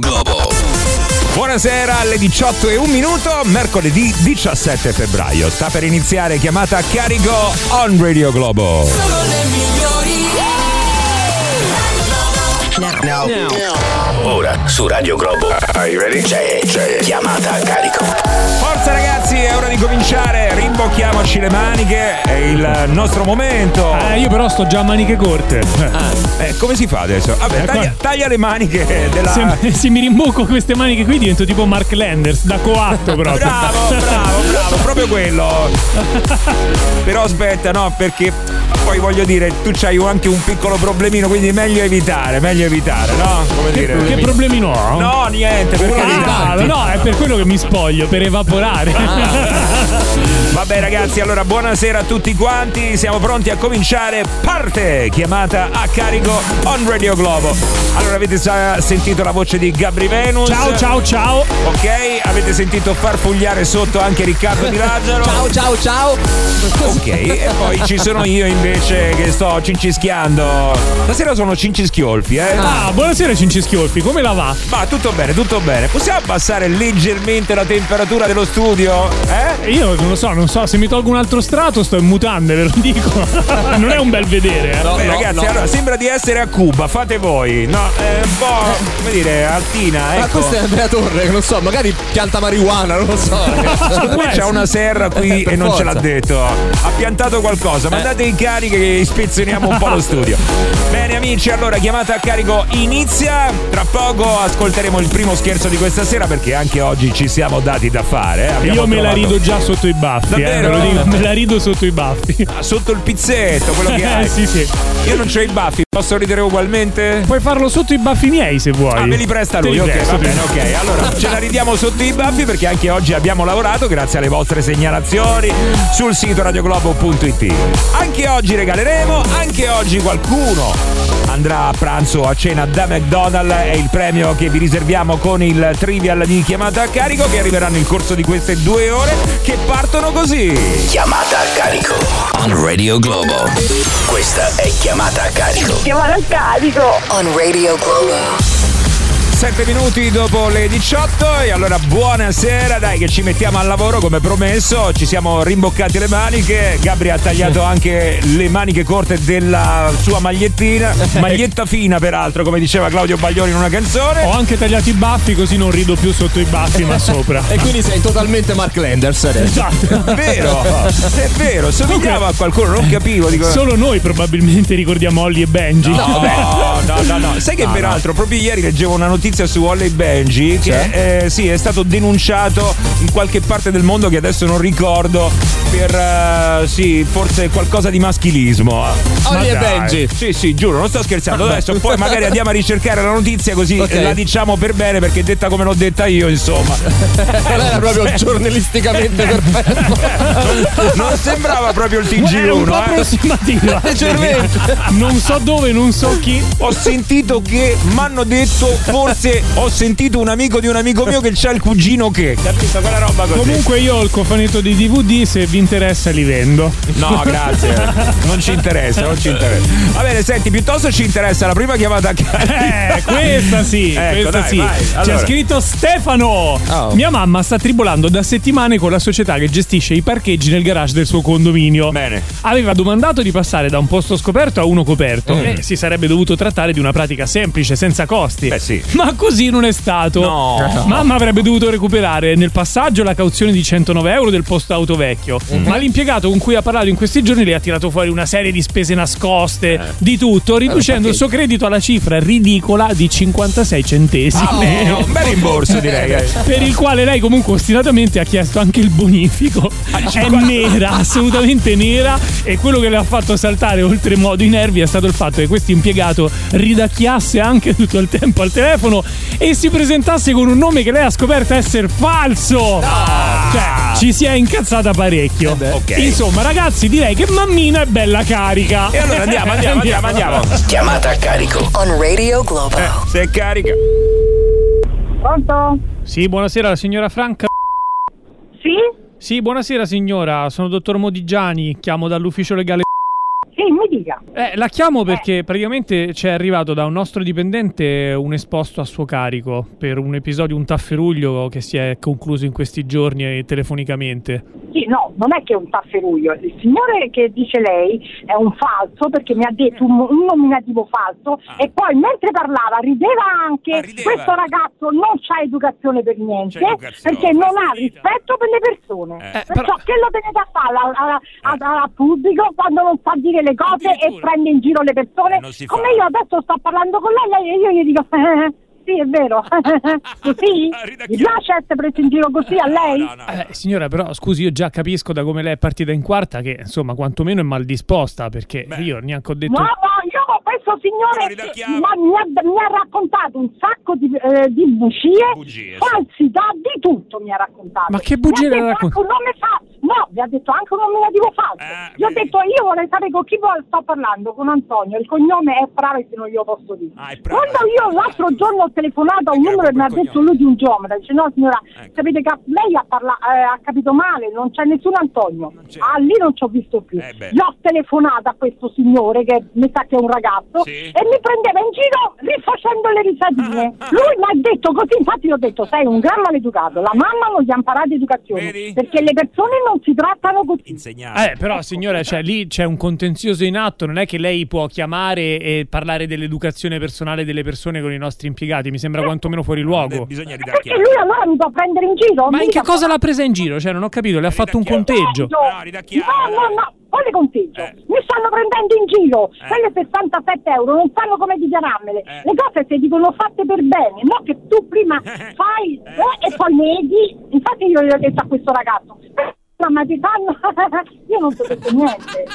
Globo. Buonasera, alle 18:01, mercoledì 17 febbraio. Sta per iniziare chiamata a carico on Radio Globo. Sono le migliori. Now. Ora su Radio Globo. Are you ready? C'è chiamata a carico. Forza ragazzi, è ora di cominciare. Rimbocchiamoci le maniche, è il nostro momento. Io però sto già a maniche corte. Come si fa adesso? Vabbè, taglia le maniche della... Se mi rimbocco queste maniche qui divento tipo Mark Landers, da coatto proprio. Bravo, proprio quello. Però aspetta, no, perché poi voglio dire, tu c'hai anche un piccolo problemino, quindi meglio evitare, no? Come dire? Che problemino ho? No, niente, per carità. No, è per quello che mi spoglio, per evaporare. Vabbè ragazzi, allora buonasera a tutti quanti, siamo pronti a cominciare. Parte chiamata a carico on Radio Globo. Allora avete sentito la voce di Gabri Venus? Ciao. Ok, avete sentito farfugliare sotto anche Riccardo Di Lazzaro? Ciao. Ok, e poi ci sono io invece che sto cincischiando. Stasera sono cincischiolfi, Buonasera Cincischiolfi, come la va? Ma tutto bene. Possiamo abbassare leggermente la temperatura dello studio? Io non lo so, se mi tolgo un altro strato sto in mutande, ve lo dico. Non è un bel vedere. Beh, ragazzi, allora sembra di essere a Cuba, fate voi. No, è un po', come dire, altina, ecco. Ma questo è Andrea Torre, non so, magari pianta marijuana, non lo so. Secondo me c'ha una serra qui e non forza. ce l'ha detto. Ha piantato qualcosa, mandate in cariche che ispezioniamo un po' lo studio. Bene amici, allora chiamata a carico inizia. Tra poco ascolteremo il primo scherzo di questa sera, perché anche oggi ci siamo dati da fare. Io me la rido già sotto i baffi. Davvero? Ve lo dico, me la rido sotto i baffi. Sotto il pizzetto, quello che hai. Sì. Io non c'ho i baffi, posso ridere ugualmente? Puoi farlo sotto i baffi miei se vuoi. Me li presta Te lui, li ok, presto, va bene, ok. Allora ce la ridiamo sotto i baffi, perché anche oggi abbiamo lavorato grazie alle vostre segnalazioni sul sito radioglobo.it. Anche oggi regaleremo, anche oggi qualcuno andrà a pranzo o a cena da McDonald's. È il premio che vi riserviamo con il trivial di chiamata a carico, che arriverà nel corso di queste 2 ore, che partono così. Chiamata a carico on Radio Globo. Questa è chiamata a carico. Chiamata a carico On Radio Globo. 7 minuti dopo le 18 e allora buonasera, dai che ci mettiamo al lavoro come promesso, ci siamo rimboccati le maniche, Gabri ha tagliato anche le maniche corte della sua magliettina, maglietta fina peraltro come diceva Claudio Baglioni in una canzone. Ho anche tagliato i baffi così non rido più sotto i baffi ma sopra. E quindi sei totalmente Mark Landers adesso. Esatto. È vero, somigliava a qualcuno, non capivo. Dico... Solo noi probabilmente ricordiamo Holly e Benji. No. Sai che peraltro proprio ieri leggevo una notizia su Holly e Benji che sì, è stato denunciato in qualche parte del mondo che adesso non ricordo per sì, forse qualcosa di maschilismo. Holly e Benji. Sì, giuro, non sto scherzando. Adesso poi magari andiamo a ricercare la notizia così la diciamo per bene, perché detta come l'ho detta io, insomma. Lei era proprio giornalisticamente perfetto. Non sembrava proprio il TG1. Era un po' approssimativa. Leggermente. Non so dove, non so chi. Ho sentito che m'hanno detto, forse ho sentito un amico di un amico mio che c'ha il cugino che, capito, quella roba così. Comunque io ho il cofanetto di DVD, se vi interessa li vendo. No, grazie. Non ci interessa. Va bene, senti, piuttosto ci interessa la prima chiamata a carico. Questa sì, Ecco, questa dai, sì. vai, allora. C'è scritto Stefano. Oh. Mia mamma sta tribolando da settimane con la società che gestisce i parcheggi nel garage del suo condominio. Bene. Aveva domandato di passare da un posto scoperto a uno coperto e si sarebbe dovuto trattare di una pratica semplice, senza costi. Beh, sì. Ma così non è stato. No. Mamma avrebbe dovuto recuperare nel passaggio la cauzione di 109 euro del posto auto vecchio, ma l'impiegato con cui ha parlato in questi giorni le ha tirato fuori una serie di spese nascoste, di tutto, riducendo il suo credito alla cifra ridicola di 56 centesimi. Un bel rimborso, direi. Per il quale lei comunque ostinatamente ha chiesto anche il bonifico. È nera, assolutamente nera, e quello che le ha fatto saltare oltremodo i nervi è stato il fatto che questo impiegato ridacchiasse anche tutto il tempo al telefono e si presentasse con un nome che lei ha scoperto essere falso. Cioè, ci si è incazzata parecchio. Ok. Insomma, ragazzi, direi che mammina è bella carica. E allora andiamo. Chiamata a carico. On Radio Globo. Se è carica. Pronto? Sì, buonasera, la signora Franca. Sì? Sì, buonasera signora, sono dottor Modigiani, chiamo dall'ufficio legale. Sì, mi dica. La chiamo perché praticamente ci è arrivato da un nostro dipendente un esposto a suo carico per un episodio, un tafferuglio che si è concluso in questi giorni telefonicamente. Sì, no, non è che è un tafferuglio. Il signore che dice lei è un falso perché mi ha detto un nominativo falso e poi mentre parlava rideva anche. Questo ragazzo non c'ha educazione per niente perché non ha rispetto per le persone. Perciò che lo tenete a fare al pubblico quando non sa dire le cose e prende in giro le persone? Come io adesso sto parlando con lei e io gli dico sì, è vero. Così? Mi piace essere preso in giro così a lei? No. Signora, però scusi, io già capisco da come lei è partita in quarta che insomma quantomeno è mal disposta, perché io neanche ho detto... No, io questo signore mi ha raccontato un sacco di bugie, falsità, di tutto mi ha raccontato. Ma che bugie le ha raccontato? No, vi ha detto anche un nominativo falso. Gli ho detto, io vorrei sapere con chi sto parlando, con Antonio, il cognome è Prave se non glielo posso dire. Quando io l'altro giorno ho telefonato a un numero e mi ha detto lui di un geometra, dice no signora, sapete che lei ha capito male, non c'è nessun Antonio. Lì non ci ho visto più. Gli ho telefonato a questo signore che mi sa che è un ragazzo e mi prendeva in giro rifacendo le risatine. Lui mi ha detto così, infatti io ho detto sei un gran maleducato, la mamma non gli ha imparato educazione, perché le persone non si trattano così. Però signora, cioè lì c'è un contenzioso in atto, non è che lei può chiamare e parlare dell'educazione personale delle persone con i nostri impiegati, mi sembra quantomeno fuori luogo. Perché lui allora mi può prendere in giro? Ma in che cosa l'ha presa in giro? Cioè non ho capito, le ha fatto un conteggio? No, quale conteggio? Mi stanno prendendo in giro, quelle 67 euro non sanno come dichiararmele, le cose si dicono fatte per bene, no che tu prima fai e poi neghi. Infatti io gli ho detto a questo ragazzo, ma ti fanno io non so detto niente.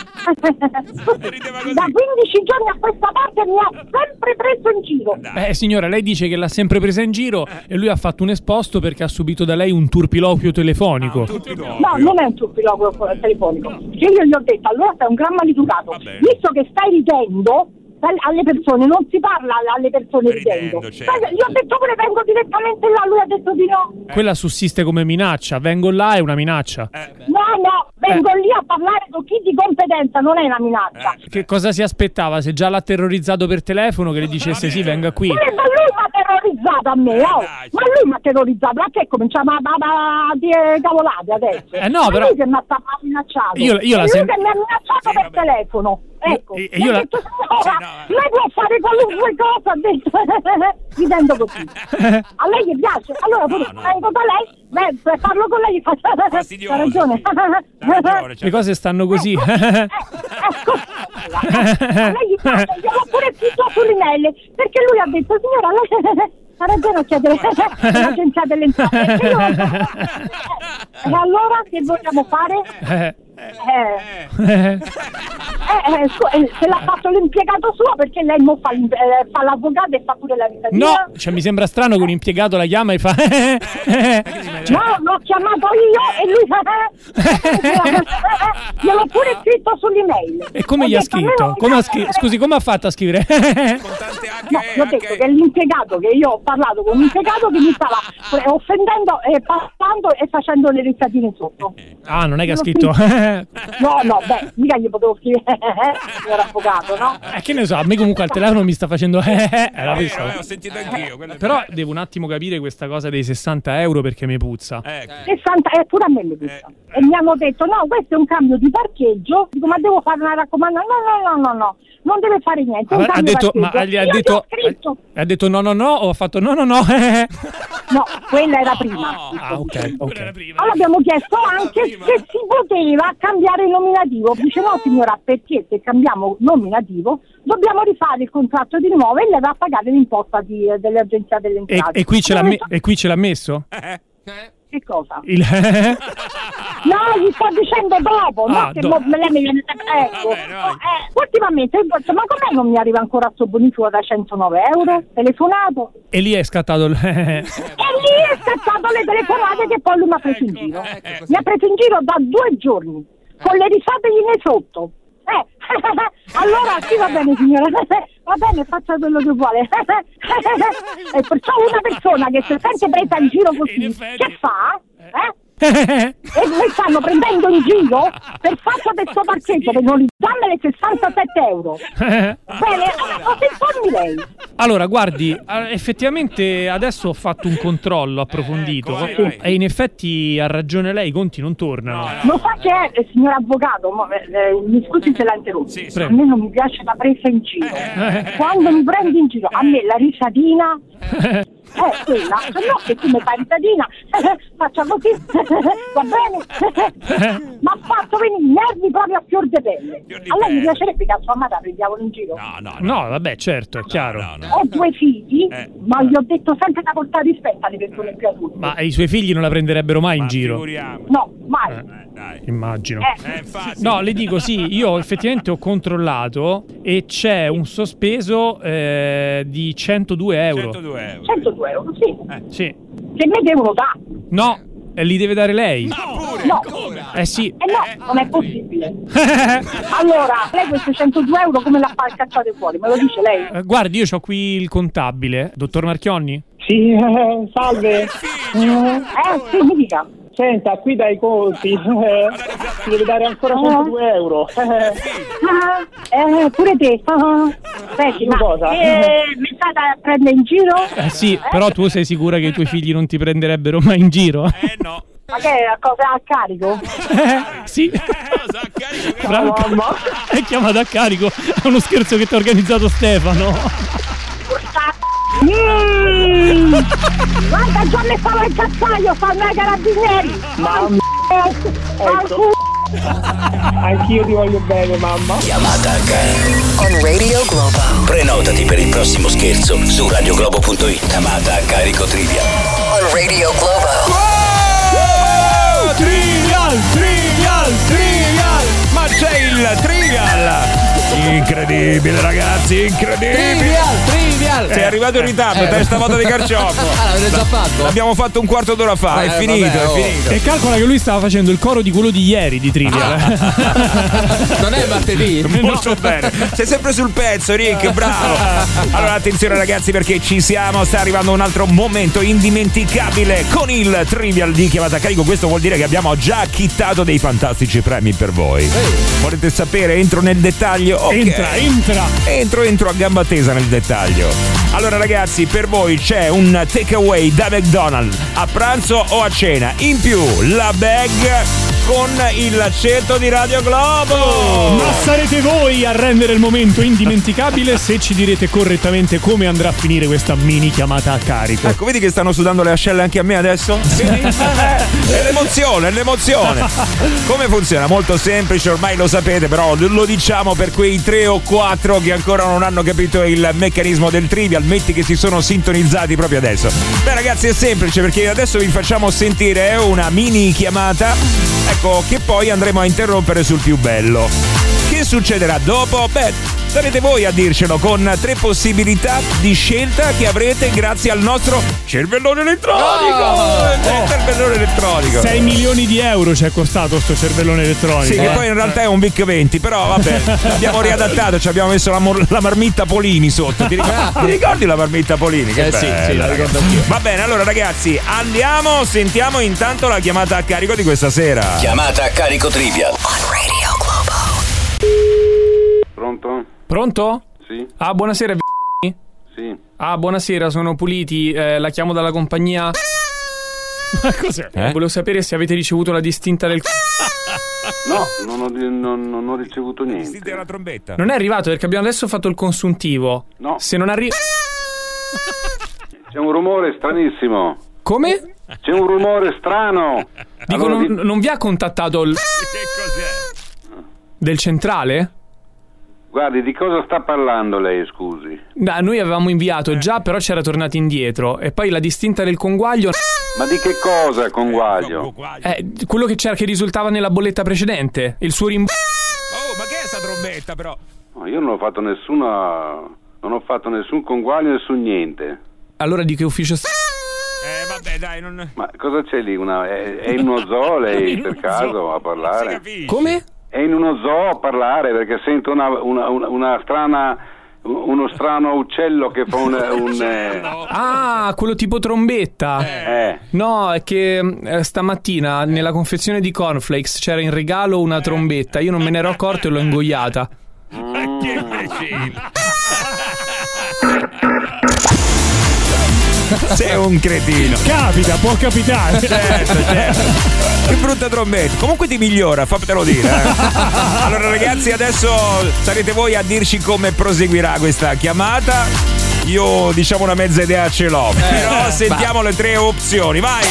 Da 15 giorni a questa parte mi ha sempre preso in giro. Signora, lei dice che l'ha sempre presa in giro e lui ha fatto un esposto perché ha subito da lei un turpiloquio telefonico. No, non è un turpiloquio telefonico, perché io gli ho detto allora sei un gran maleducato, visto che stai ridendo alle persone, non si parla alle persone ridendo. Gli ho detto pure vengo direttamente là, lui ha detto di no. Quella sussiste come minaccia, vengo là è una minaccia. No, vengo lì a parlare con chi di competenza, non è una minaccia. Che cosa si aspettava? Se già l'ha terrorizzato per telefono che le dicesse sì, venga qui. Ma lui mi ha terrorizzato a me, ma lui mi ha terrorizzato, a che cominciamo a dire cavolate adesso? No, però lui che mi ha minacciato. Io lui che mi ha minacciato per telefono. Ecco, lei può fare qualunque cosa, ha detto, ridendo così. A lei gli piace, allora vengo da lei, parlo con lei, ha ragione. Le cose stanno così. A lei gli piace, gliel'ho pure scritto sull'email, perché lui ha detto, signora, lei ha ragione a chiedere l'agenzia delle entrate. E allora che vogliamo fare? Se l'ha fatto l'impiegato suo, perché lei mo fa l'avvocato e fa pure la risatina. No, cioè mi sembra strano che un impiegato la chiama e fa no, l'ho chiamato io e lui gliel'ho pure scritto sull'email. E come gli ha scritto? Scusi, come ha fatto a scrivere? No, gli ho detto che l'impiegato, che io ho parlato con un impiegato che mi stava offendendo e passando e facendo le risatine sotto. Non è che ha scritto No, mica gli potevo scrivere signor avvocato, no? Che ne so, a me comunque al telefono mi sta facendo ho sentito anch'io. Però devo un attimo capire questa cosa dei 60 euro perché mi puzza. 60 pure a me mi puzza. E mi hanno detto no, questo è un cambio di parcheggio. Dico, ma devo fare una raccomandazione? No, non deve fare niente. Ha detto no o ha fatto no? No, quella era prima. Ok. Allora abbiamo chiesto anche se si poteva cambiare il nominativo. Dice no signora, perché se cambiamo nominativo dobbiamo rifare il contratto di nuovo e lei va a pagare l'imposta dell'agenzia delle entrate. E qui ce l'ha messo? Che cosa? No, gli sto dicendo dopo, che lei mi viene ecco. Ultimamente, ma com'è non mi arriva ancora sto bonifico da 109 euro? Telefonato? E lì è scattato le telefonate che poi lui mi ha preso in giro. Mi ha preso in giro da 2 giorni, con le risateline sotto. Allora sì, va bene signora, va bene, faccia quello che vuole. E perciò una persona che si sente presa in giro così, che fa? E mi stanno prendendo in giro per fatto del suo parcheggio per non darmene 67 euro. Bene, cosa informi lei? Allora, guardi, effettivamente adesso ho fatto un controllo approfondito e in effetti ha ragione lei, i conti non tornano. Lo sa che è, signor avvocato, mi scusi se la interrompo. A me non mi piace la presa in giro. Quando mi prendi in giro, a me la risatina quella, se no che tu mi fai risatina, faccia così, va bene? Ma ha fatto venire i nervi proprio a fior di pelle. A lei mi piacerebbe che a sua madre prendiamo in giro? No, vabbè, certo, è chiaro. Ho 2 figli, ma gli ho detto sempre da portare rispetto alle persone più adulte. Ma i suoi figli non la prenderebbero mai in giro? No, mai. Immagino. No, le dico sì, io effettivamente ho controllato e c'è un sospeso di 102 euro. 102 euro, sì. Sì. Che me devono dare? No, li deve dare lei. No. Sì. No, non è possibile. Allora, lei questi 102 euro come l'ha cacciate fuori? Me lo dice lei? Guardi, io ho qui il contabile. Dottor Marchionni? Sì, salve. Sì, mi dica. Senta, qui dai conti, ti deve dare ancora 102 euro. Pure te. Senti, ma cosa? mi state a prendere in giro? Sì, però tu sei sicura che i tuoi figli non ti prenderebbero mai in giro? No. Ma che è cosa a carico? Sì. Cosa a carico? Franco, è chiamato a carico. È uno scherzo che ti ha organizzato Stefano. Guarda, già mi stavo il cazzaio, fanno i carabinieri. Mamma, ecco. Anch'io ti voglio bene, mamma. Chiamata a carico On Radio Globo. Prenotati per il prossimo scherzo su radioglobo.it. Chiamata a carico trivia On Radio Globo. Trivial! Ma c'è il Trivial! Incredibile, ragazzi, incredibile! Trivial! Sei arrivato in ritardo, testa volta di carciofo. L'avete già fatto? L'abbiamo fatto un quarto d'ora fa, è finito, vabbè, è finito. E calcola che lui stava facendo il coro di quello di ieri di Trivial. Non è martedì. Molto bene. Sei sempre sul pezzo, Rick, bravo. Allora attenzione ragazzi, perché ci siamo, sta arrivando un altro momento indimenticabile con il Trivial di chiamata a carico. Questo vuol dire che abbiamo già acchittato dei fantastici premi per voi. Volete sapere? Entro nel dettaglio? Okay. Entro a gamba tesa nel dettaglio. Allora ragazzi, per voi c'è un takeaway da McDonald's a pranzo o a cena. In più la bag con il laccetto di Radio Globo. Ma sarete voi a rendere il momento indimenticabile se ci direte correttamente come andrà a finire questa mini chiamata a carico. Ecco, vedi che stanno sudando le ascelle anche a me adesso? Sì. È l'emozione. Come funziona? Molto semplice, ormai lo sapete, però lo diciamo per quei 3 o 4 che ancora non hanno capito il meccanismo del Trivial. Metti che si sono sintonizzati proprio adesso. Beh ragazzi, è semplice, perché adesso vi facciamo sentire una mini chiamata, ecco, che poi andremo a interrompere sul più bello. Che succederà dopo? Beh, sarete voi a dircelo, con 3 possibilità di scelta che avrete grazie al nostro cervellone elettronico. Cervellone elettronico. 6 milioni di euro ci è costato sto cervellone elettronico. Sì, che poi in realtà è un VIC 20, però vabbè, l'abbiamo riadattato, ci abbiamo messo la marmitta Polini sotto. Ti ricordi la marmitta Polini? Che bella, sì, la ricordo anch'io. Va bene, allora ragazzi, andiamo, sentiamo intanto la chiamata a carico di questa sera. Chiamata a carico trivia. On Radio Globo. Pronto? Pronto? Sì. Ah, buonasera. Sì. Ah, buonasera, sono Puliti, la chiamo dalla compagnia. Ma cos'è? Volevo sapere se avete ricevuto la distinta del... No, non ho ricevuto niente. Sentite la trombetta. Non è arrivato perché abbiamo adesso fatto il consuntivo. No. Se non arriva... C'è un rumore stranissimo. Come? C'è un rumore strano. Dico, Allora, non vi ha contattato il... Che cos'è? del centrale? Guardi, di cosa sta parlando lei, scusi? Noi avevamo inviato già, però c'era tornato indietro. E poi la distinta del conguaglio... Ma di che cosa, conguaglio? quello che c'era, che risultava nella bolletta precedente. Il suo rimborso... Oh, ma che è sta trombetta però? No, io non ho fatto nessun conguaglio, nessun niente. Allora di che ufficio... Vabbè, dai, non... Ma cosa c'è lì? È in uno zoo lei, per caso, a parlare? Come? È in uno zoo a parlare, perché sento una strana uno strano uccello che fa Ah, quello tipo trombetta. No, è che stamattina nella confezione di cornflakes c'era in regalo una trombetta. Io non me ne ero accorto e l'ho ingoiata. Che imbecille. Sei un cretino. Capita, può capitare. Certo. Che brutta trombetta. Comunque ti migliora, fatelo dire. Allora ragazzi, adesso sarete voi a dirci come proseguirà questa chiamata. Io diciamo una mezza idea ce l'ho. Però sentiamo le 3 opzioni, vai.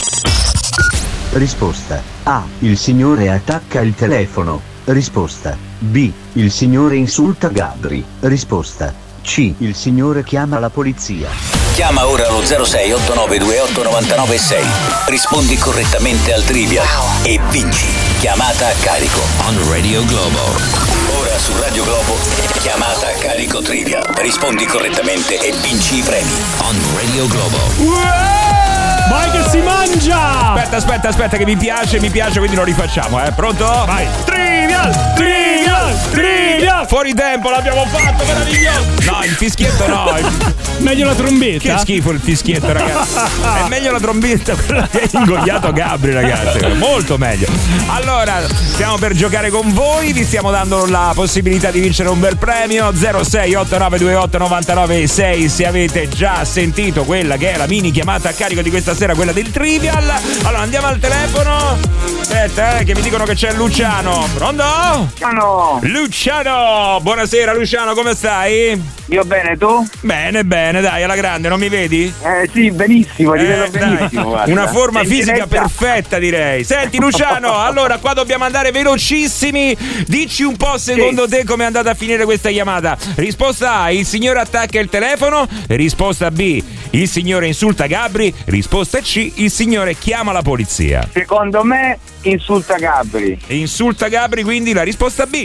Risposta A. Il signore attacca il telefono. Risposta B. Il signore insulta Gabri. Risposta C. Il signore chiama la polizia. Chiama ora lo 06 8928 996. Rispondi correttamente al trivia e vinci chiamata a carico on Radio Globo. Ora su Radio Globo, chiamata a carico trivia. Rispondi correttamente e vinci i premi on Radio Globo. Vai che si mangia! Aspetta che mi piace, quindi lo rifacciamo, Pronto? Vai. Trivial! Fuori tempo, l'abbiamo fatto, meraviglioso! No, il fischietto no. Meglio la trombetta? Che schifo il fischietto, ragazzi. È meglio la trombetta, quella che ha ingoiato Gabri, ragazzi. Molto meglio. Allora, stiamo per giocare con voi, vi stiamo dando la possibilità di vincere un bel premio. 06 8928 996 se avete già sentito quella che è la mini chiamata a carico di questa sera, quella del Trivial. Allora andiamo al telefono. Aspetta, che mi dicono che c'è Luciano. Pronto? Luciano! Buonasera Luciano, come stai? Io bene, tu? Bene, dai, alla grande, non mi vedi? Sì, benissimo, ti vedo benissimo. Guarda. Una forma fisica perfetta, direi. Senti Luciano, allora qua dobbiamo andare velocissimi. Dici un po' secondo te come è andata a finire questa chiamata. Risposta A, il signore attacca il telefono. Risposta B, il signore insulta Gabri. Risposta C, il signore chiama la polizia. Secondo me insulta Gabri. Insulta Gabri, quindi la risposta B.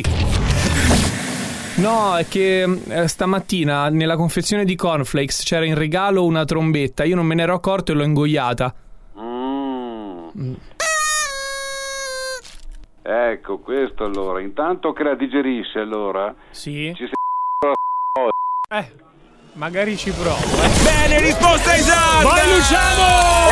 No, è che stamattina nella confezione di cornflakes c'era in regalo una trombetta. Io non me ne ero accorto e l'ho ingoiata. Ecco, questo allora. Intanto che la digerisce, allora. Sì. Ci magari ci provo. Bene, risposta esatta! Vai Luciano!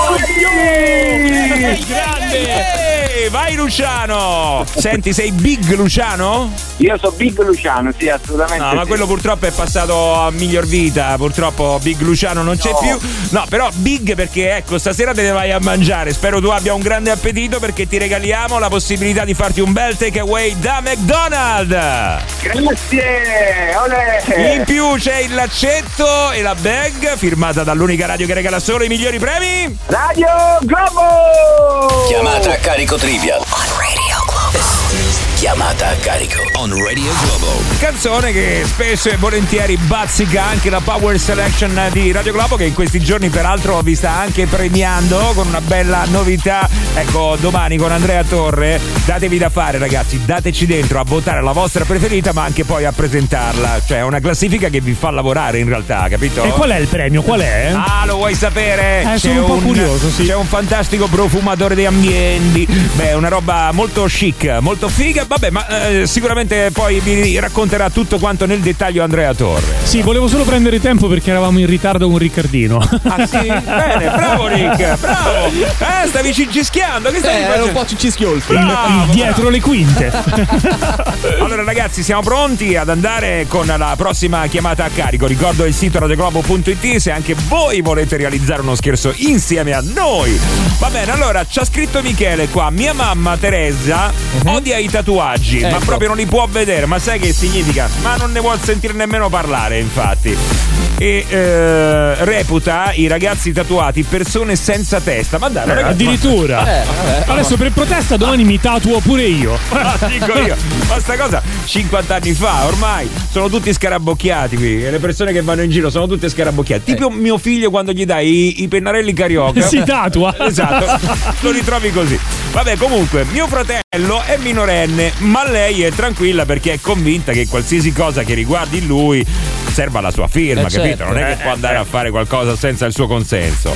Grande! Vai Luciano! Senti, sei Big Luciano? Io sono Big Luciano, sì, assolutamente. No, ma quello purtroppo è passato a miglior vita. Purtroppo Big Luciano non c'è più. No, però Big perché ecco, stasera te ne vai a mangiare. Spero tu abbia un grande appetito perché ti regaliamo la possibilità di farti un bel takeaway da McDonald's. Grazie! Olè! In più c'è il laccetto e la bag firmata dall'unica radio che regala solo i migliori premi. Radio Globo! Chiamata a carico Trivial on Radio Globo. Chiamata a carico on Radio Globo. Canzone che spesso e volentieri bazzica anche la Power Selection di Radio Globo, che in questi giorni peraltro vi sta anche premiando con una bella novità. Ecco, domani con Andrea Torre datevi da fare, ragazzi, dateci dentro a votare la vostra preferita, ma anche poi a presentarla. Cioè è una classifica che vi fa lavorare in realtà, capito? E qual è il premio? Qual è? Ah, lo vuoi sapere? Sono un po' curioso, sì. C'è un fantastico profumatore di ambienti. Beh, una roba molto chic, molto figa. Vabbè, ma sicuramente poi vi racconterà tutto quanto nel dettaglio Andrea Torre. Sì, volevo solo prendere tempo perché eravamo in ritardo con Riccardino. Ah sì? Bene, bravo Rick, bravo. Stavi cincischiando, che stavi facendo? Era un po' cincischiolfi. Dietro le quinte. Allora ragazzi, siamo pronti ad andare con la prossima chiamata a carico. Ricordo il sito radioglobo.it se anche voi volete realizzare uno scherzo insieme a noi. Va bene, allora ci ha scritto Michele qua: mia mamma Teresa odia i tatuaggi, ma proprio non li può vedere. Ma sai che significa? Ma non ne vuol sentire nemmeno parlare, infatti. E reputa i ragazzi tatuati persone senza testa. Ma dai, ragazzi, addirittura adesso per protesta domani mi tatuo pure io. Dico io, ma sta cosa 50 anni fa ormai sono tutti scarabocchiati qui, e le persone che vanno in giro sono tutte scarabocchiate. Tipo mio figlio, quando gli dai i pennarelli carioca si tatua. Esatto, lo ritrovi così. Vabbè, comunque mio fratello è minorenne, ma lei è tranquilla perché è convinta che qualsiasi cosa che riguardi lui serva la sua firma, capito? Certo. Non è che può andare a fare qualcosa senza il suo consenso.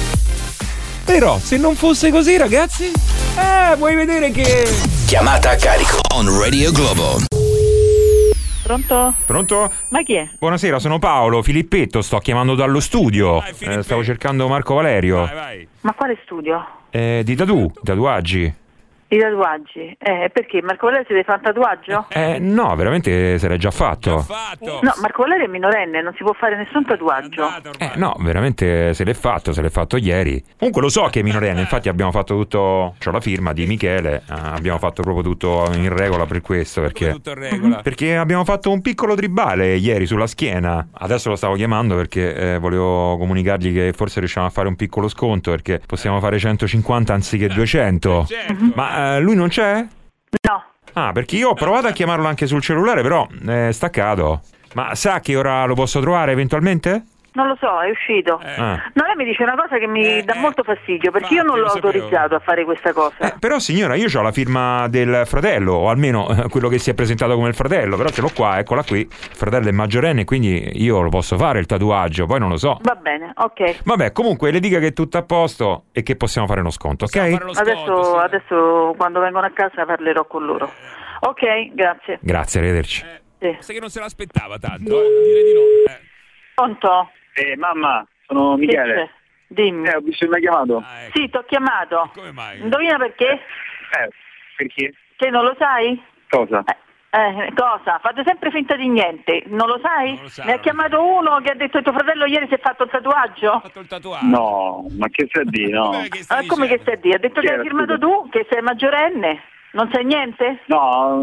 Però se non fosse così, ragazzi, vuoi vedere che... Chiamata a carico on Radio Globo. Pronto? Pronto? Ma chi è? Buonasera, sono Paolo Filippetto, sto chiamando dallo studio. Stavo cercando Marco Valerio. Vai. Ma quale studio? Di tatuaggi. I tatuaggi? Perché? Marco Valerio si deve fare un tatuaggio? No, veramente se l'è già fatto. No, Marco Valerio è minorenne, non si può fare nessun tatuaggio. No, veramente se l'è fatto ieri. Comunque lo so che è minorenne, infatti abbiamo fatto tutto, c'ho la firma di Michele, abbiamo fatto proprio tutto in regola per questo, perché tutto in regola? Perché abbiamo fatto un piccolo tribale ieri sulla schiena. Adesso lo stavo chiamando perché volevo comunicargli che forse riusciamo a fare un piccolo sconto, perché possiamo fare 150 anziché 200. Ma lui non c'è? No. Ah, perché io ho provato a chiamarlo anche sul cellulare, però è staccato. Ma sa che ora lo posso trovare eventualmente? Non lo so, è uscito. No, lei mi dice una cosa che mi dà molto fastidio, perché io non l'ho autorizzato a fare questa cosa. Però signora, io ho la firma del fratello, o almeno quello che si è presentato come il fratello, però ce l'ho qua, eccola qui. Il fratello è maggiorenne, quindi io lo posso fare il tatuaggio, poi non lo so. Va bene, ok. Vabbè, comunque le dica che è tutto a posto e che possiamo fare uno sconto, ok? Adesso quando vengono a casa parlerò con loro. Ok, grazie. Grazie, arrivederci. Sì. Che non se l'aspettava tanto, direi di no. Pronto? Mamma, sono Michele. Dimmi. Ho visto che mi hai chiamato. Sì, ti ho chiamato. Come mai? Indovina perché? Perché? Che non lo sai? Cosa? Cosa? Fate sempre finta di niente. Non lo sai? Ne ha chiamato uno che ha detto che tuo fratello ieri si è fatto il tatuaggio? No, ma che stai a dire? No. Come che stai a dire? Ha detto Chi che era, hai firmato scusa? tu, che sei maggiorenne. Non sai niente? No,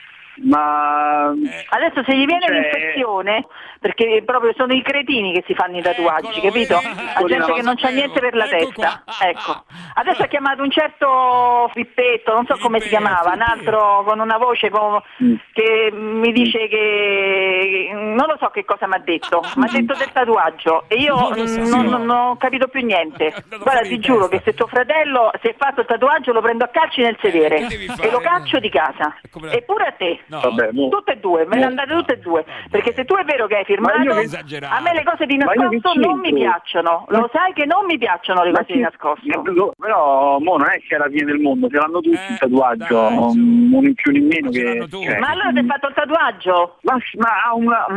ma adesso se gli viene l'infezione, perché proprio sono i cretini che si fanno i tatuaggi, capito? La gente che non c'ha niente per la testa. Ecco. Adesso ha chiamato un certo Fippetto, non so come si chiamava, un altro con una voce che mi dice che non lo so che cosa mi ha detto del tatuaggio e io non ho capito più niente. Guarda, ti giuro che se tuo fratello si è fatto il tatuaggio lo prendo a calci nel sedere e lo caccio di casa. Eppure a te. Vabbè, tutte e due, me ne andate tutte e due, perché se tu è vero che hai firmato, a me le cose di nascosto non mi piacciono, lo sai che non mi piacciono le cose di nascosto. Però mo non è che è la fine del mondo, ce l'hanno tutti il tatuaggio, non in più nemmeno che... Ma allora ti hai fatto il tatuaggio? Ma ha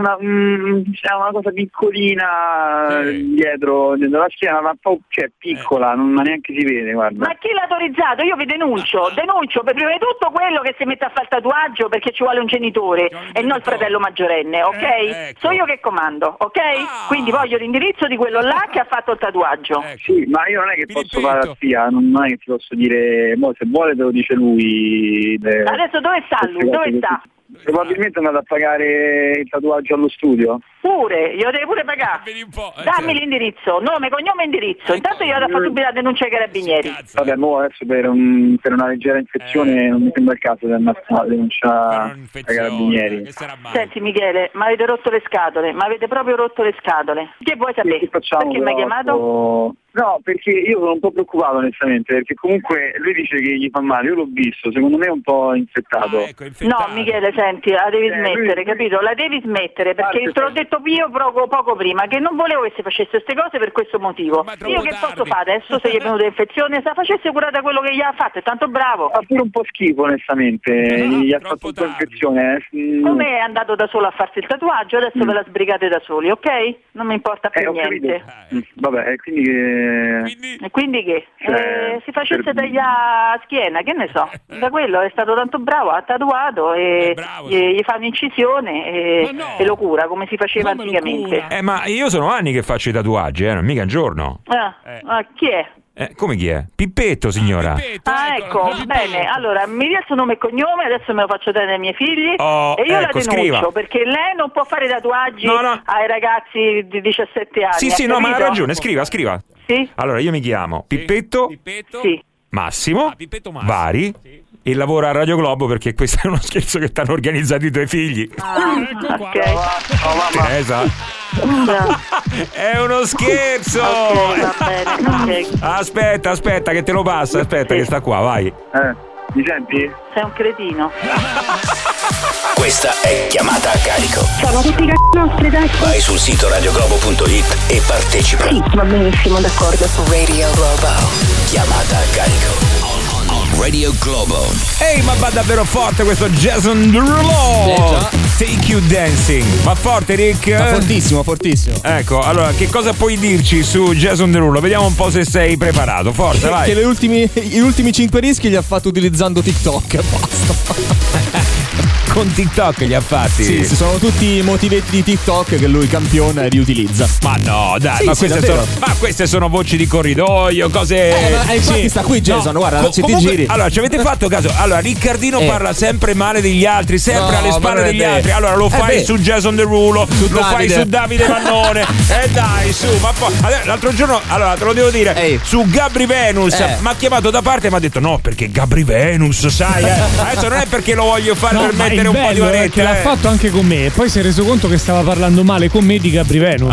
una cosa piccolina dietro la schiena, ma cioè piccola, non neanche si vede, guarda. Ma chi l'ha autorizzato? Io vi denuncio per prima di tutto quello che si mette a fare il tatuaggio perché ci vuole un genitore e non il fratello maggiorenne, ok? Ecco. So io che comando, ok? Quindi voglio l'indirizzo di quello là che ha fatto il tatuaggio. Sì, ma io non è che posso fare la spia, non è che ti posso dire, se vuole te lo dice lui. Adesso dove sta lui? Dove sta? Probabilmente è andato a pagare il tatuaggio allo studio. Pure, glielo devi pure pagare. Dammi l'indirizzo, nome, cognome e indirizzo. Intanto io vado a fare subito la denuncia ai carabinieri. Vabbè, mo adesso per una leggera infezione non mi sembra il caso di andare a denunciare ai carabinieri. Senti Michele, mi avete rotto le scatole, mi avete proprio rotto le scatole. Che vuoi sapere? Perché mi hai chiamato? No, perché io sono un po' preoccupato onestamente, perché comunque lui dice che gli fa male, io l'ho visto, secondo me è un po' infettato. No Michele, senti, la devi smettere, capito? La devi smettere, perché te l'ho detto io poco prima, che non volevo che si facesse queste cose per questo motivo. Io che posso fare adesso se gli è venuta infezione? Se la facesse curata quello che gli ha fatto, è tanto bravo. Fa pure un po' schifo onestamente, gli ha fatto un po' infezione. Come è andato da solo a farsi il tatuaggio, adesso ve la sbrigate da soli, ok? Non mi importa più niente. Vabbè, quindi che? Si facesse tagliare schiena, che ne so. Da quello è stato tanto bravo, ha tatuato e gli fa un'incisione e lo cura come si faceva anticamente. Ma io sono anni che faccio i tatuaggi, non mica un giorno. Chi è? Come chi è? Pippetto, signora. Ecco, bene. Allora, mi dia il suo nome e cognome, adesso me lo faccio dare ai miei figli e io la denuncio, scriva. perché lei non può fare tatuaggi ai ragazzi di 17 anni. Sì, no, ma ha ragione, scriva. Sì? Allora, io mi chiamo Pippetto Massimo Vari e lavoro a Radio Globo, perché questo è uno scherzo che ti hanno organizzato i tuoi figli. Ok. Teresa. È uno scherzo. Aspetta che te lo passo, aspetta che sta qua, vai. Mi senti? Sei un cretino. Questa è Chiamata a Carico. Sono tutti nostri, dai. Vai sul sito radioglobo.it e partecipa. Sì, va benissimo, d'accordo. Radio Globo. Chiamata a Carico. Radio Globo. Ehi, ma va davvero forte questo Jason Derulo. Take You Dancing. Va forte, Rick? Va fortissimo, fortissimo. Ecco, allora, che cosa puoi dirci su Jason Derulo? Vediamo un po' se sei preparato. Forza, vai. Che gli ultimi 5 rischi li ha fatto utilizzando TikTok. Basta. Con TikTok li ha fatti? Sì, sono tutti motivetti di TikTok che lui campiona e riutilizza. Ma no, dai, sì, queste sono voci di corridoio, cose. Ma infatti sta qui Jason, no, guarda, se ti giri. Allora, ci avete fatto caso? Allora, Riccardino parla sempre male degli altri, sempre alle spalle degli altri. Allora lo fai su Jason Derulo, lo fai su Davide Vannone. Dai, su, ma poi l'altro giorno, allora te lo devo dire, su Gabri Venus mi ha chiamato da parte e mi ha detto no, perché Gabri Venus, sai, adesso non è perché lo voglio fare per mettere un po' di oretta. L'ha fatto anche con me e poi si è reso conto che stava parlando male con me di Gabri Venus.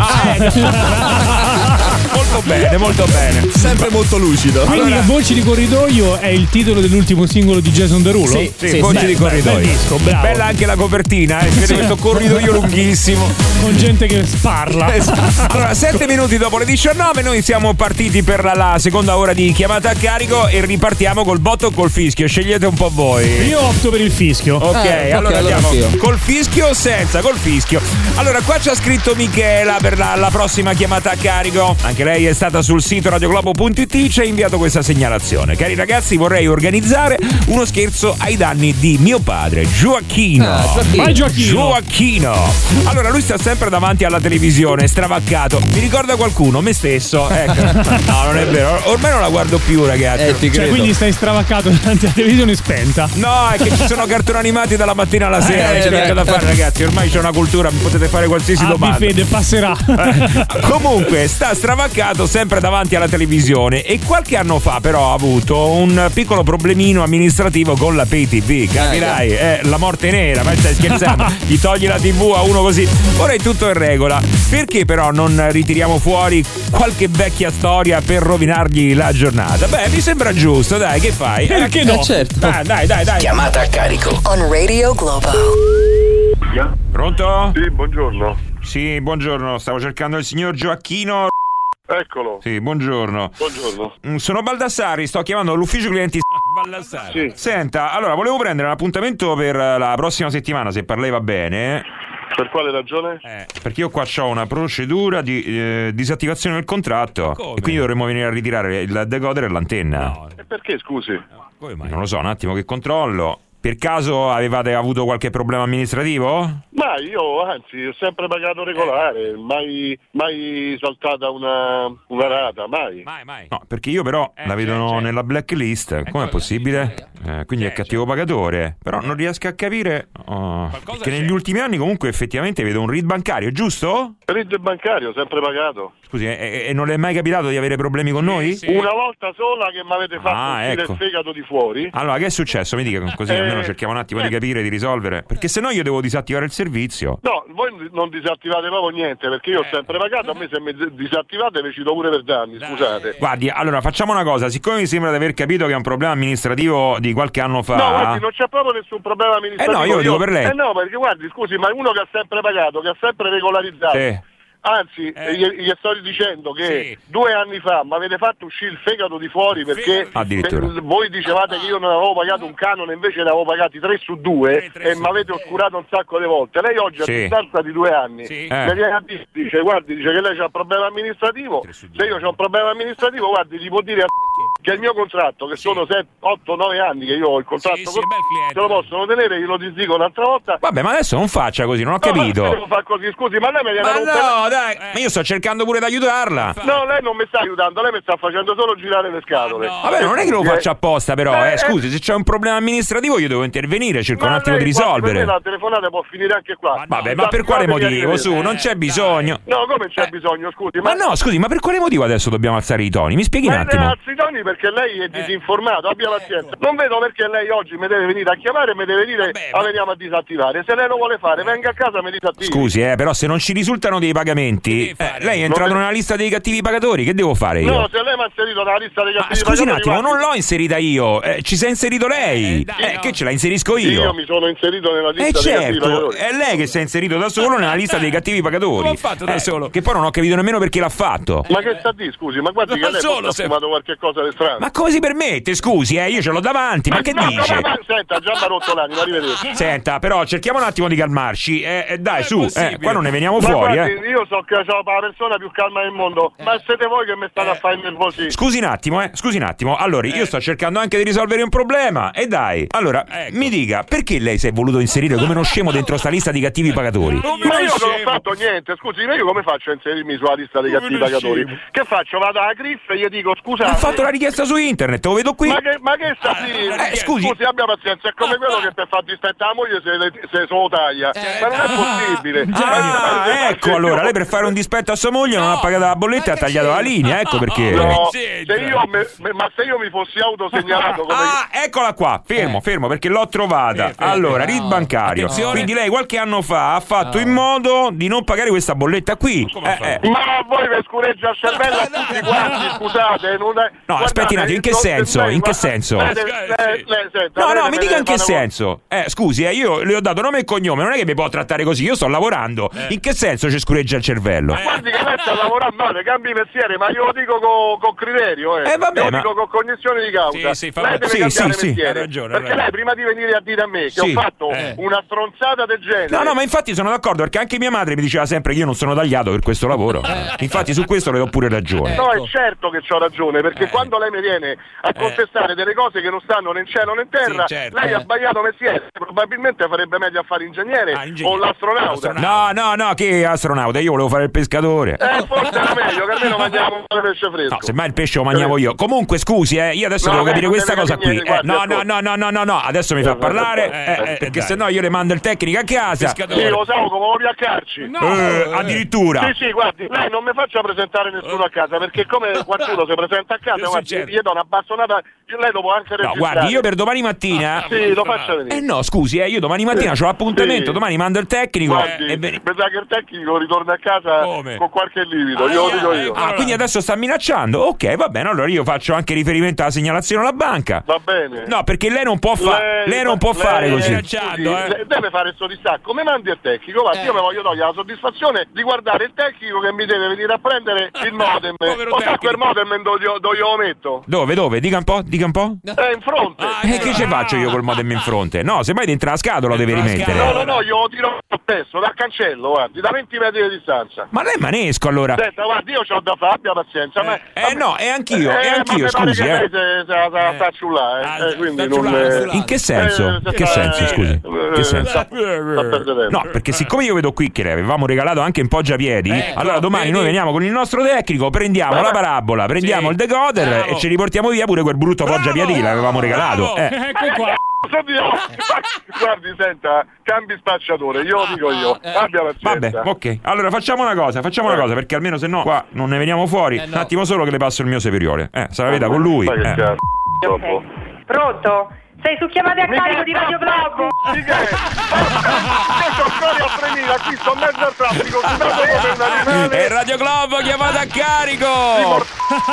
Molto bene, molto bene. Sempre molto lucido. Quindi Voci di corridoio è il titolo dell'ultimo singolo di Jason Derulo? Sì, Voci di corridoio. Bel disco, bravo. Bella anche la copertina, vede questo corridoio lunghissimo con gente che sparla. Allora, 7 minuti dopo le 19 noi siamo partiti per la seconda ora di chiamata a carico e ripartiamo col botto o col fischio, scegliete un po' voi. Io opto per il fischio. Ok, allora andiamo col fischio o senza? Col fischio. Allora, qua ci ha scritto Michela per la prossima chiamata a carico. Anche lei è stata sul sito radioglobo.it, ci ha inviato questa segnalazione. Cari ragazzi, vorrei organizzare uno scherzo ai danni di mio padre, Gioacchino. Vai Gioacchino. Allora, lui sta sempre davanti alla televisione, stravaccato. Mi ricorda qualcuno? Me stesso. Ecco. No, non è vero. Ormai non la guardo più, ragazzi. Cioè, quindi stai stravaccato davanti alla televisione spenta? No, è che ci sono cartoni animati dalla mattina alla sera. C'è niente da fare, ragazzi. Ormai c'è una cultura, potete fare qualsiasi domanda. Fede, passerà. Comunque, sta stravaccato sempre davanti alla televisione e qualche anno fa però ha avuto un piccolo problemino amministrativo con la Pay TV, capirai, la morte nera, ma stai scherzando? Gli togli la TV a uno così. Ora è tutto in regola. Perché però non ritiriamo fuori qualche vecchia storia per rovinargli la giornata? Beh, mi sembra giusto, dai, che fai? Perché no? Certo. Dai. Chiamata a carico on Radio Globo. Pronto? Sì, buongiorno. Sì, buongiorno, stavo cercando il signor Gioacchino. Eccolo. Sì, buongiorno. Buongiorno. Sono Baldassari, sto chiamando l'ufficio clienti. Baldassari. Sì. Senta, allora volevo prendere un appuntamento per la prossima settimana, se per lei va bene. Per quale ragione? Perché io qua ho una procedura di disattivazione del contratto e quindi dovremmo venire a ritirare il decoder e l'antenna. No. E perché, scusi? Come mai? Non lo so, un attimo che controllo. Per caso avevate avuto qualche problema amministrativo? Ma io, anzi, ho sempre pagato regolare, mai saltata una rata, mai. No, perché io però la vedo nella blacklist. Com'è possibile? Quindi è cattivo pagatore. Però non riesco a capire che negli ultimi anni comunque effettivamente vedo un RID bancario, giusto? RID bancario, sempre pagato. Scusi, e non le è mai capitato di avere problemi con noi? Una volta sola che mi avete fatto uscire il fegato di fuori. Allora, che è successo? Mi dica, così almeno cerchiamo un attimo di capire, di risolvere. Perché se no io devo disattivare il servizio. No, voi non disattivate proprio niente, perché io ho sempre pagato, a me se mi disattivate vi ci do pure per danni, scusate. Guardi, allora facciamo una cosa, siccome mi sembra di aver capito che è un problema amministrativo di qualche anno fa. No, guardi, non c'è proprio nessun problema amministrativo. No, io lo dico per lei. No, perché guardi, scusi, ma uno che ha sempre pagato, che ha sempre regolarizzato. Sì. Anzi, gli sto dicendo che 2 anni fa mi avete fatto uscire il fegato di fuori perché voi dicevate che io non avevo pagato un canone, invece ne avevo pagati 3 su 2 e mi avete oscurato un sacco di volte. Lei oggi a distanza di 2 anni mi viene a dire, dice che lei c'ha un problema amministrativo. Se io c'ho un problema amministrativo, guardi, gli può dire che il mio contratto, che sono 7, 8, 9 anni che io ho il contratto con se lo possono tenere, io lo disdico un'altra volta. Vabbè, ma adesso non faccia così, non ho capito. Ma devo fare così, scusi, ma lei mi viene a dai, ma io sto cercando pure di aiutarla. No, lei non mi sta aiutando, lei mi sta facendo solo girare le scatole. Vabbè, non è che lo faccio apposta, però, scusi, se c'è un problema amministrativo io devo intervenire, cerco un attimo di risolvere. Per me la telefonata può finire anche qua. Vabbè, ma per quale motivo? Su, non c'è bisogno. No, come c'è bisogno, scusi? Ma no, scusi, ma per quale motivo adesso dobbiamo alzare i toni? Mi spieghi un attimo. Alzi i toni perché lei è disinformato, abbia pazienza. Non vedo perché lei oggi mi deve venire a chiamare e mi deve dire veniamo a disattivare. Se lei lo vuole fare, venga a casa e mi disattivi. Scusi, però se non ci risultano dei pagamenti, lei è entrato nella lista dei cattivi pagatori, che devo fare io? No, se lei mi ha inserito nella lista dei cattivi pagatori. Scusi un attimo, guardi. non l'ho inserita io, ci sei inserito lei. Che ce la inserisco io? Io mi sono inserito nella lista dei cattivi pagatori. È lei che si è inserito da solo nella lista dei cattivi pagatori. L'ho fatto da solo. Che poi non ho capito nemmeno perché l'ha fatto. Ma che sta di, scusi? Ma guardi che lei ha fumato qualche cosa strano. Ma come si permette? Scusi, io ce l'ho davanti, ma che dice? Senta, già mi ha rotto l'anima, arrivederci. Senta, però cerchiamo un attimo di calmarci. Dai, su, qua non ne veniamo fuori, guardi, io so che sono la persona più calma del mondo, ma siete voi che mi state a fare nervosi. Scusi un attimo. Allora, io sto cercando anche di risolvere un problema. E dai, allora, mi dica, perché lei si è voluto inserire come uno scemo dentro sta lista di cattivi pagatori? Ma io non ho fatto niente, scusi, ma io come faccio a inserirmi sulla lista dei cattivi pagatori? Che faccio? Vado alla CRIF e gli dico scusa. Ha fatto la richiesta su internet, lo vedo qui. Ma che sta scusi, abbia pazienza, è come quello che per far dispettare la moglie se lo taglia. Ma non è possibile. Ecco, allora, lei per fare un dispetto a sua moglie non ha pagato la bolletta e ha tagliato la linea, ecco perché. No, se io mi fossi autosegnalato come... eccola qua, fermo, perché l'ho trovata. Allora, RID bancario. Quindi lei qualche anno fa ha fatto in modo di non pagare questa bolletta qui. Ma voi mi scureggia il cervello a tutti quanti, scusate. No, aspetti un attimo, in che senso? In che senso? No, mi dica in che senso. Scusi, io le ho dato nome e cognome, non è che mi può trattare così, io sto lavorando. In che senso ci scureggia il cervello? Guardi che lei sta lavorando male, cambi mestiere, ma io lo dico con criterio, vabbè, io lo dico con cognizione di causa. Lei deve cambiare mestiere, hai ragione. perché lei prima di venire a dire a me che ho fatto una stronzata del genere. No, ma infatti sono d'accordo, perché anche mia madre mi diceva sempre che io non sono tagliato per questo lavoro. Infatti su questo le do pure ragione. No, è certo che c'ho ragione, perché quando lei mi viene a contestare delle cose che non stanno né in cielo né in terra, lei ha sbagliato mestiere, probabilmente farebbe meglio a fare ingegnere o l'astronauta. No, che astronauta? Io volevo fare il pescatore. Forse era meglio, che almeno mangiamo il pesce fresco. No, semmai il pesce lo mangiavo io. Comunque scusi, io adesso devo capire questa cosa qui. No, adesso mi fa parlare, perché sennò io le mando il tecnico a casa. Sì, lo so, come voglio piaccarci. Addirittura. Sì, guardi, lei non mi faccia presentare nessuno a casa, perché come qualcuno si presenta a casa, guardi, gli do una bastonata, lei lo può anche registrare. No, guardi, io per domani mattina... Sì, lo faccio venire. No, scusi, io domani mattina c'ho l'appuntamento, domani mando il tecnico. Guardi, vedrà che il tecnico ritorna a casa con qualche livido, io lo dico io. Quindi adesso sta minacciando? Ok, va bene, allora io faccio anche riferimento alla segnalazione alla banca. Va bene. No, perché lei non può fare così. Deve fare il suo distacco, mi mandi il tecnico, guardi, io mi voglio togliere la soddisfazione di guardare il tecnico che mi deve venire a prendere il modem. O sa quel modem dove io lo metto? Dove? Dica un po'. In fronte. Che ci faccio io col modem in fronte? No, semmai dentro la scatola deve rimettere. No, io lo tiro spesso dal cancello, guardi, da 20 metri di distanza. Ma lei è manesco allora. Senta, guardi, io c'ho da fare, abbia pazienza. No, e anch'io, scusi. Lei sta ciullà, quindi non... In che senso? Che senso, scusi? Che senso? No, perché siccome io vedo qui che le avevamo regalato anche in poggiapiedi, allora domani noi veniamo con il nostro tecnico, prendiamo la parabola, prendiamo il decoder e ci riportiamo via pure quel brutto poggiapiedi che l'avevamo regalato. Ecco qua. Guardi, senta, cambi spacciatore, io lo dico io, abbia pazienza. Vabbè, ok, allora facciamo una cosa, perché almeno se no qua non ne veniamo fuori. Un attimo solo che le passo il mio superiore, se la veda con lui. Pronto? Sei su chiamate a carico di Radio Globo? Io sono storia a 3000, qui sto in mezzo al traffico, è Radio Globo, chiamata a carico!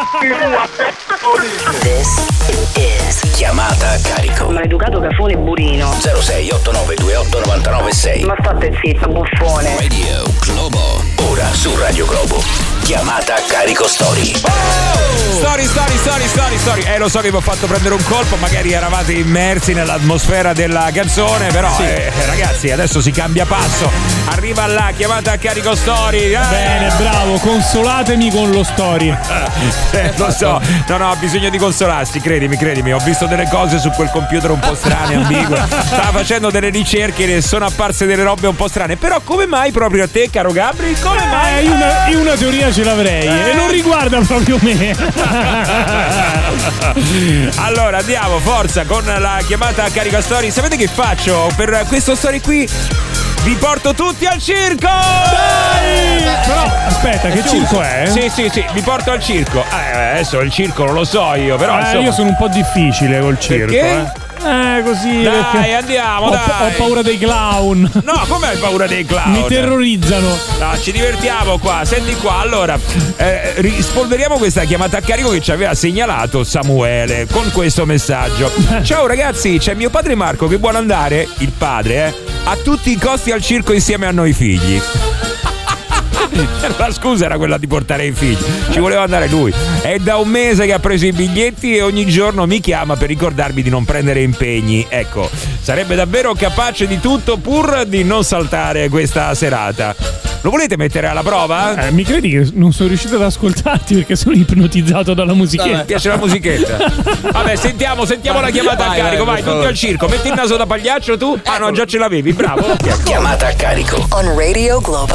This is chiamata a carico. Maleducato cafone burino. 0689 28 99 6. Ma state zitto, buffone. Radio Globo. Ora su Radio Globo. Chiamata a carico story. Story. Lo so che vi ho fatto prendere un colpo, magari eravate immersi nell'atmosfera della canzone, però ragazzi, adesso si cambia passo. Arriva la chiamata a carico story. Bene, bravo, consolatemi con lo story. Lo so, no, ho bisogno di consolarsi, credimi, ho visto delle cose su quel computer un po' strane, ambigue. Stava facendo delle ricerche e ne sono apparse delle robe un po' strane. Però come mai proprio a te, caro Gabri? Come mai? Io una teoria ce l'avrei e non riguarda proprio me. Allora andiamo, forza, con la chiamata a carico story. Sapete che faccio? Per questo story qui vi porto tutti al circo! Dai! Però aspetta, che circo è? Sì, vi porto al circo. Adesso il circo non lo so io, però insomma... io sono un po' difficile col circo. Perché? Così. Dai, andiamo, ho paura dei clown. No, come hai paura dei clown? Mi terrorizzano. No, ci divertiamo qua. Senti qua, allora rispolveriamo questa chiamata a carico che ci aveva segnalato Samuele con questo messaggio. Ciao ragazzi, c'è mio padre Marco che vuole andare, il padre, a tutti i costi al circo insieme a noi figli. La scusa era quella di portare i figli, ci voleva andare lui. È da un mese che ha preso i biglietti e ogni giorno mi chiama per ricordarmi di non prendere impegni. Ecco, sarebbe davvero capace di tutto pur di non saltare questa serata. Lo volete mettere alla prova? Mi credi che non sono riuscito ad ascoltarti perché sono ipnotizzato dalla musichetta? Mi piace la musichetta. Vabbè, sentiamo la chiamata a carico. Vai, tutti al circo. Metti il naso da pagliaccio tu. Ah no, già ce l'avevi, bravo. Okay. Chiamata a carico. On Radio Globo.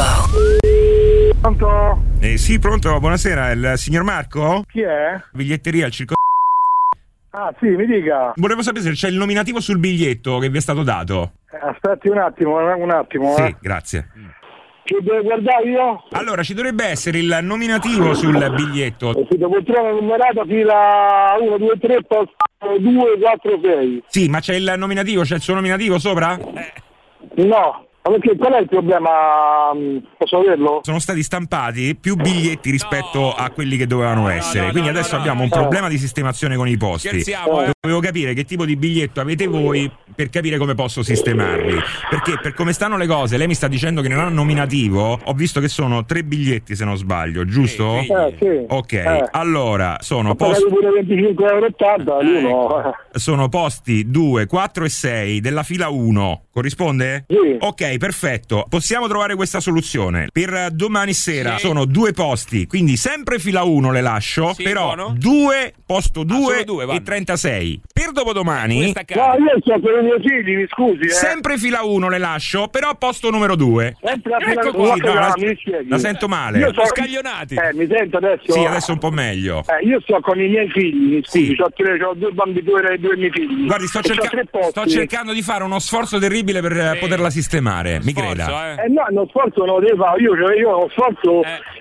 Pronto? Sì, pronto, buonasera, il signor Marco? Chi è? Biglietteria al circo. Ah sì, mi dica. Volevo sapere se c'è il nominativo sul biglietto che vi è stato dato. Aspetti un attimo. Sì, grazie. Che devo guardare io? Allora, ci dovrebbe essere il nominativo sul biglietto. Sì, poltrona numerata, fila 1, 2, 3, posto 2, 4, 6. Sì, ma c'è il nominativo, c'è il suo nominativo sopra? No. Ma perché qual è il problema? Posso averlo? Sono stati stampati più biglietti rispetto a quelli che dovevano essere. Quindi adesso abbiamo un problema di sistemazione con i posti. Dovevo capire che tipo di biglietto avete voi per capire come posso sistemarvi. Perché per come stanno le cose, lei mi sta dicendo che nel nominativo ho visto che sono 3 biglietti, se non sbaglio, giusto? Sì. Ok, allora sono posti pure 25,80 l'uno. Sono posti 2, 4 e 6 della fila 1. Corrisponde? Sì. Ok, perfetto. Possiamo trovare questa soluzione. Per domani sera sono 2 posti, quindi sempre fila 1 le lascio, però buono. 2, posto 2 e 36. Per dopodomani io sto con i miei figli, mi scusi. Sempre fila 1 le lascio, però posto numero 2. Sempre la fila 1. La sento male. Io sono scaglionati. Mi sento adesso? Sì, adesso un po' meglio. Io sto con i miei figli, mi scusi, ho 2 bambini, 2 miei figli. Guardi, sto cercando di fare uno sforzo terribile per poterla sistemare, mi creda. No, uno sforzo non lo devo fare, io ho sforzo,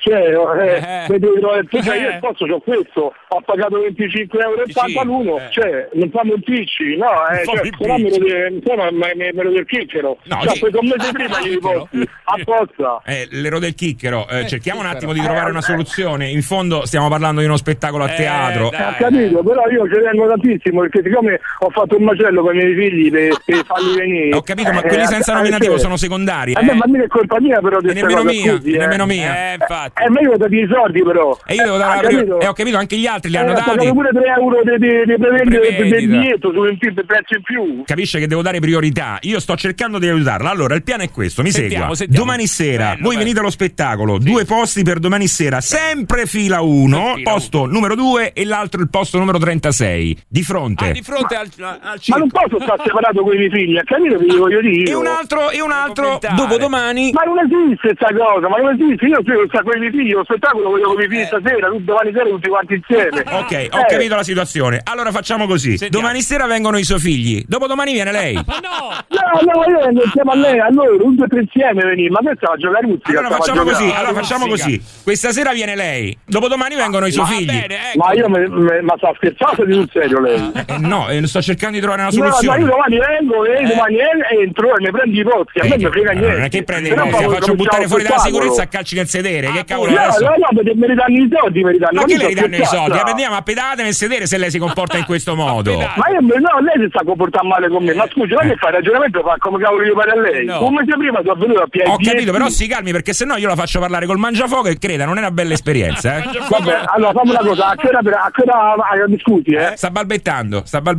io sforzo c'ho questo, ho pagato 25,80 l'uno, non fa monticci, no, però me lo del chicchero, questo mese prima gli riposti, apposta. L'ero del chicchero, cerchiamo un attimo di trovare una soluzione, in fondo stiamo parlando di uno spettacolo a teatro. Ho capito, però io ci tengo tantissimo, perché siccome ho fatto un macello con i miei figli per farli venire. Ho capito, ma quelli senza nominativo sono secondari. Ma mica è colpa mia, però. Nemmeno mia. Infatti. Ma io devo dare i soldi, però. E io devo dare ho capito, anche gli altri li hanno dati. Ho pure 3 euro del biglietto sul prezzo in più. Capisce che devo dare priorità. Io sto cercando di aiutarla. Allora, il piano è questo, mi segua. Domani sera, voi venite allo spettacolo, 2 posti per domani sera, sempre fila 1, posto numero 2 e l'altro il posto numero 36. Di fronte. Di fronte al circo. Ma non posso stare separato con i miei figli, a capire che gli voglio dire. E un altro dopodomani. Ma non esiste sta cosa, ma non esiste. Io sto con i miei figli, lo spettacolo voglio con i miei figli stasera, domani sera tutti quanti insieme. Ok, ho capito la situazione. Allora facciamo così. Domani sera vengono i suoi figli, dopodomani viene lei. Ma no, io vengo insieme a lei, a loro, tutti e 3 insieme venire. Ma questa va a giocare musica. Allora facciamo così. Questa sera viene lei, dopodomani vengono i suoi figli. Bene, ecco. Ma io ma sta scherzando di sul serio lei? No, sto cercando di trovare una soluzione. Ma io domani vengo e domani entro e mi prendi i posti, a me non frega niente. Non è che prendi i posti, faccio buttare fuori dalla sicurezza a calci nel sedere. Che cavolo no, perché me li danno i soldi, Ma che le ridanno i soldi? Prendiamo a pedate nel sedere se lei si comporta in questo modo. Ma io lei si sta comportando male con me. Ma scusi, non è che fa il ragionamento, fa come cavolo io pare a lei. Come se prima sono venuto a piedi. Ho capito, però si calmi, perché sennò io la faccio parlare col mangiafuoco e creda, non è una bella esperienza. Vabbè, allora fammi una cosa, a che ora discuti, Sta balbettando,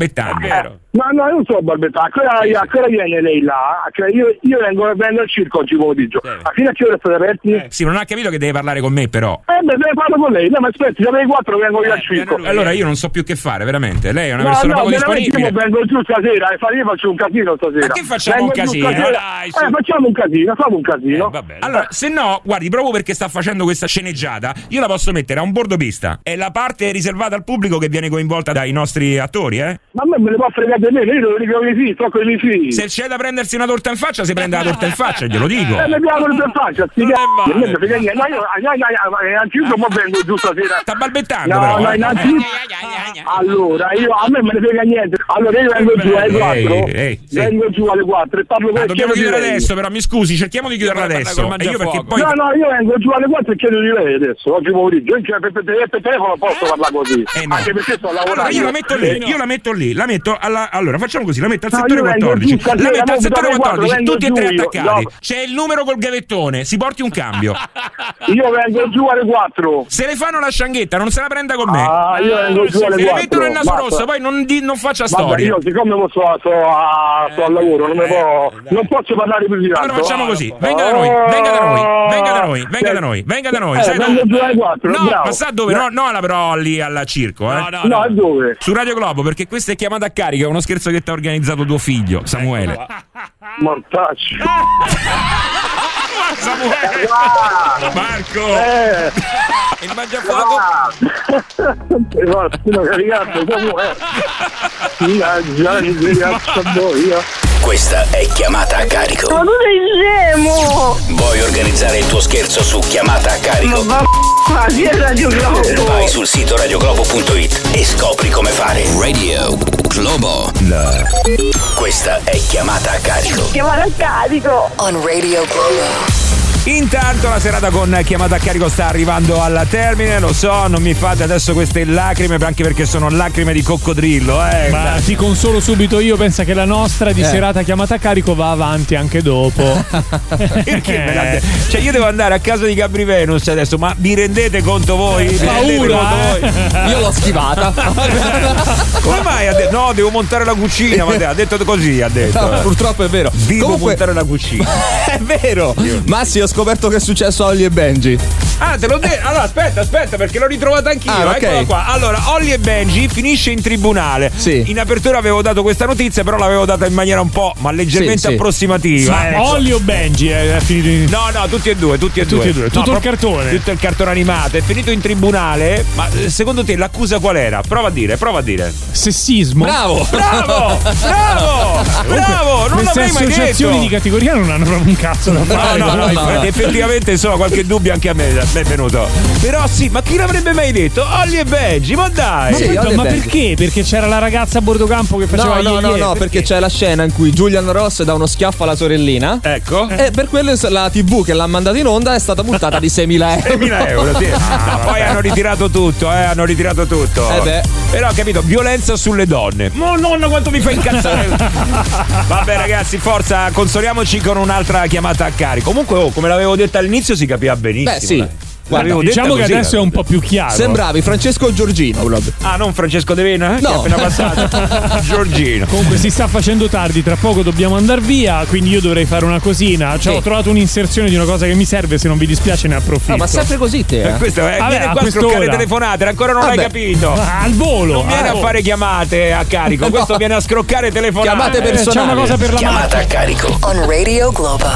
vero? No, io non sto balbettando, a che ora viene lei là? Io vengo al circo oggi pomeriggio. A fino a che ora state aperti? Sì, non ha capito che deve parlare con me, però. Deve parlare con lei. No, ma aspetti, se alle 4 vengo io al circo. Allora io non so più che fare, veramente. Lei è una persona poco disponibile. Io vengo giù stasera e io faccio un casino stasera. Ma che facciamo un casino? Facciamo un casino, famo un casino. Allora, se no, guardi, proprio perché sta facendo questa sceneggiata, io la posso mettere a un bordo pista. È la parte riservata al pubblico che viene coinvolta dai nostri attori, Ma a me le può fregare di me, io devo dire con i figli, sto con i miei figli. Se c'è da prendersi una torta in faccia, si prende la torta in faccia, glielo dico. Mi piace la torta in faccia, sti cazzi. Non mi frega niente. Innanzitutto mo vengo giù stasera. Sta balbettando, però. No, innanzitutto. Allora, a me me ne frega niente. Allora io vengo giù alle 4. Vengo giù alle 4 e parlo con dobbiamo chiudere adesso, però mi scusi, cerchiamo di chiuderla adesso. Io perché poi io vengo giù alle 4 e chiedo di lei adesso, oggi pomeriggio. Io per telefono posso parlare così. Anche perché sto lavorando. Allora io la metto lì, la metto alla allora facciamo così, la metto al settore 14. La mette al settore 14, tutti e tre attaccati. C'è il numero col gavettone, si porti un cambio. Io vengo giù alle 4. Se le fanno la scianghetta, non se la prenda con me. Io vengo giù alle 4. Se le mettono il naso rosso, poi non faccia storia. Io siccome sto al lavoro, non posso parlare più di tanto. Allora facciamo così, venga da noi. Vengo giù alle 4. No, ma sa dove? No, però lì al circo, No, dove? Su Radio Globo, perché questa è chiamata a carica, è uno scherzo che ti ha organizzato tuo figlio, Samuele. Mortacci. Samuele! Marco! Il mangiafuoco! Sono caricato, Samuele! Questa è chiamata a carico. Ma tu sei scemo! Vuoi organizzare il tuo scherzo su chiamata a carico? Ma Radio Globo! Vai sul sito radioglobo.it e scopri come fare. Radio Globo. Questa è chiamata a carico. Chiamata a carico! On Radio Globo. Intanto la serata con chiamata a carico sta arrivando al termine, lo so, non mi fate adesso queste lacrime, anche perché sono lacrime di coccodrillo, Ma ti consolo subito io, pensa che la nostra di serata chiamata a carico va avanti anche dopo. Perché cioè io devo andare a casa di Gabri Venus adesso, ma vi rendete conto voi? Paura, Io l'ho schivata. Come mai? No, devo montare la cucina, ma ha detto così, ha detto. No, purtroppo è vero. Devo montare la cucina. È vero. Massi, ho scoperto che è successo a Ollie e Benji. Ah, te l'ho detto. Allora aspetta, perché l'ho ritrovata anch'io. Okay. Eccola qua. Allora, Ollie e Benji finisce in tribunale. Sì. In apertura avevo dato questa notizia, però l'avevo data in maniera un po', ma leggermente approssimativa. Ma Ollie o Benji è finito in... No, tutti e due. Tutto il cartone. Tutto il cartone animato. È finito in tribunale. Ma secondo te l'accusa qual era? Prova a dire. Sessismo. Bravo. Non queste l'avrei mai associazioni detto. di categoria non hanno proprio un cazzo da fare. No. Effettivamente insomma qualche dubbio anche a me è venuto. Però sì, ma chi l'avrebbe mai detto? Ollie e Benji, ma dai. Ma perché? Perché c'era la ragazza a bordo campo che faceva No, perché c'è la scena in cui Julian Ross dà uno schiaffo alla sorellina. Ecco. E per quello la TV che l'ha mandata in onda è stata multata di 6.000 euro. 6.000 euro, sì. Poi hanno ritirato tutto. Però ho capito, violenza sulle donne. Oh nonna, quanto mi fa incazzare. Vabbè ragazzi, forza, consoliamoci con un'altra chiamata a carico. Comunque, come l'avevo detto all'inizio, si capiva benissimo. Beh, sì. Guarda, diciamo che adesso è un po' più chiaro. Sembravi Francesco Giorgino. Ah, non Francesco De Vena? No. Che è appena passato. Giorgino. Comunque si sta facendo tardi, tra poco dobbiamo andare via, quindi io dovrei fare una cosina. Ho trovato un'inserzione di una cosa che mi serve, se non vi dispiace ne approfitto. Ma sempre così te. Questo è viene qua a scroccare telefonate, ancora non l'hai capito. Al volo. Non viene a fare chiamate a carico, questo viene a scroccare telefonate. Chiamate personali. C'è una cosa per la chiamata a carico. On Radio Globo.